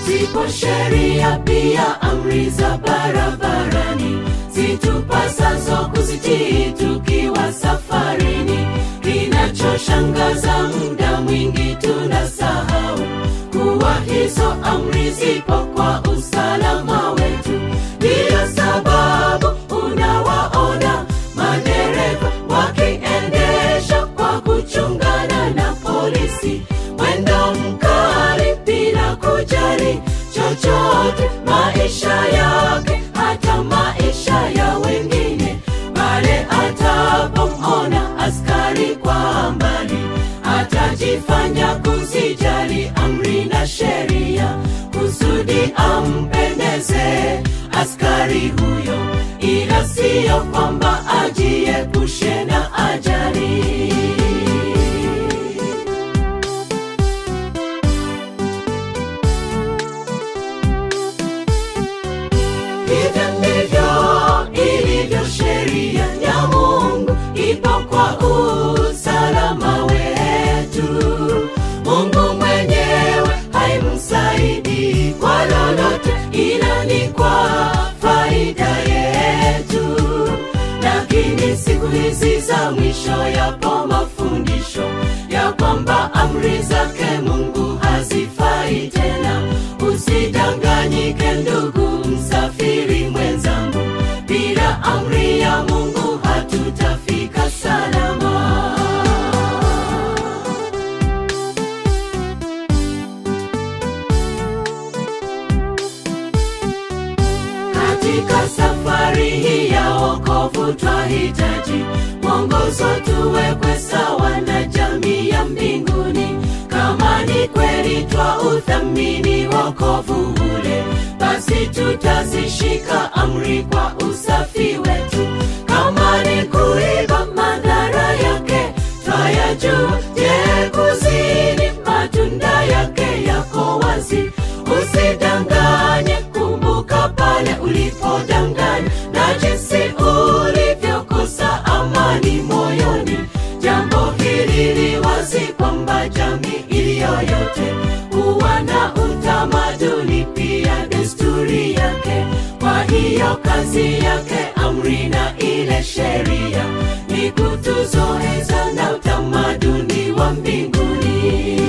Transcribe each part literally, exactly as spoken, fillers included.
Zipo sheria pia amri za barabarani, zitupasazo kuzitii tukiwa safarini. Kinachoshangaza muda mwingi tunasahau kuwa hizo amri zipo kwa usalama wetu. Ndiyo sababu unawaona madereva wakiendesha kwa kuchungana na polisi, mwendo mkali bila kujali chochote, maisha yake hata maisha ya wengine. Pale atapomona askari kwa mbali, atajifanya kuzijali amri na sheria, kusudi ampendeze askari huyo, ila siyo kwamba ajiepushe na ajali. Hivyo ndivyo ilivyo sheria ya Mungu, ipo kwa usalama wetu. Mungu mwenyewe haimsaidi kwa lolote, ila ni kwa faida yetu. Lakini siku hizi za mwisho yapo mafundisho ya kwamba amri zake Mungu hazifai tena. Usidanganyike ndugu msafiri mwenzangu, bila amri ya Mungu hatutafika salama. Katika safari hii ya wokovu twahitaji mwongozo, tuwekwe sawa na jamii ya mbinguni. Kama ni kweli twauthamini wokovu ule, basi tutazishika amri kwa usafi wetu. Kama ni kuiba madhara yake twayajua, je kuzini matunda yake yako wazi. Usidanganye, kumbuka pale ulipodanganya na jinsi ulivyokosa amani moyoni. Jambo hili li wazi kwamba jamii iliyoyote huwa na utamaduni pia desturi yake. Kwa hiyo kazi yake amri na ile sheria ni kutuzoeza na utamaduni wa mbinguni.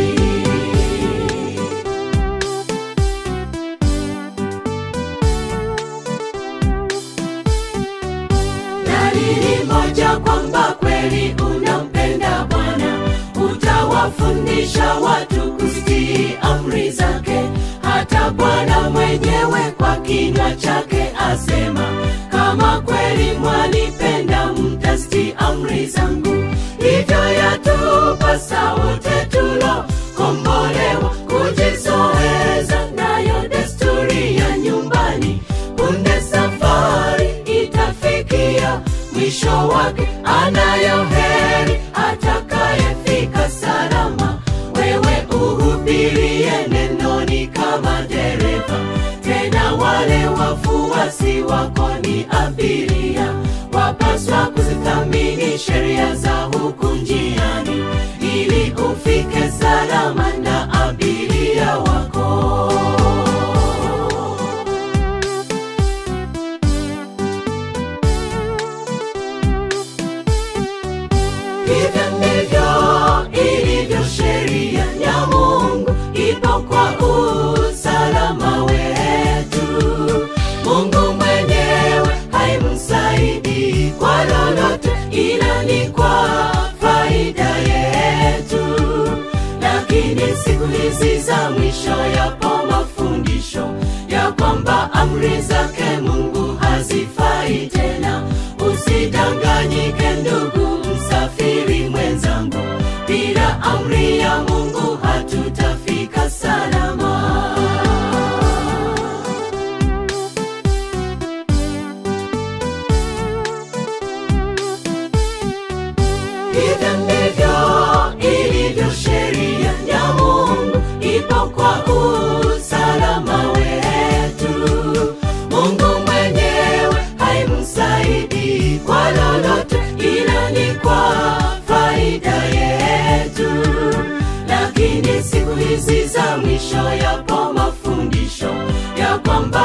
Dalili moja kwamba kweli unampenda Bwana, utawafundisha watu kuzitii amri zake. Hata Bwana mwenyewe kwa kinywa chake asema, kama kweli mwanipenda mtazitii amri zangu. Hivyo yatupasa wote tulokombolewa kujizoeza nayo desturi ya nyumbani. Punde safari itafikia mwisho wake, anayo heri atakayefika salama. Wewe uhubirie nenoni kama dereva, tena wale wafuasi wako ni abiria. Wapaswa kuzithamini sheria za huku njiani, ili ufike salama na abiria wako. Hivyo ndivyo ilivyo sheria ya Mungu, ipo kwa usalama wetu. Mungu mwenyewe haimsaidi kwa lolote, ila ni kwa faida yetu. Lakini siku hizi za mwisho yapo mafundisho ya kwamba amri zake Mungu hazifai tena. Usidanganyike ndugu msafiri mwenzangu, bila amri ya Mungu hatutafika salama. Hivyo ndivyo ilivyo sheria ya Mungu, ipo kwa usalama wetu. Mungu mwenyewe haimsaidi kwa lolote, ila ni kwa faida yetu. Lakini siku kwamba